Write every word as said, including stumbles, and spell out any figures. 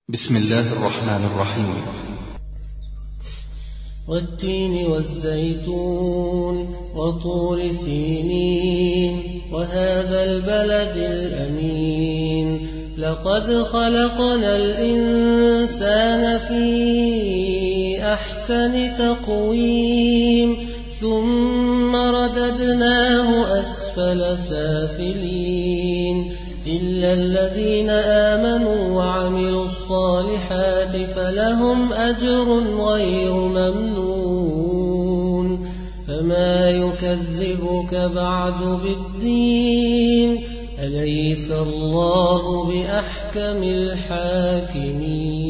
بسم الله الرحمن الرحيم. والتين والزيتون وطور سينين وهذا البلد الأمين لقد خلقنا الإنسان في أحسن تقويم ثم رددناه أسفل سافلين إلا الذين آمنوا وعملوا الصالحات فلهم أجر غير ممنون فما يكذبك بعد بالدين أليس الله بأحكم الحاكمين.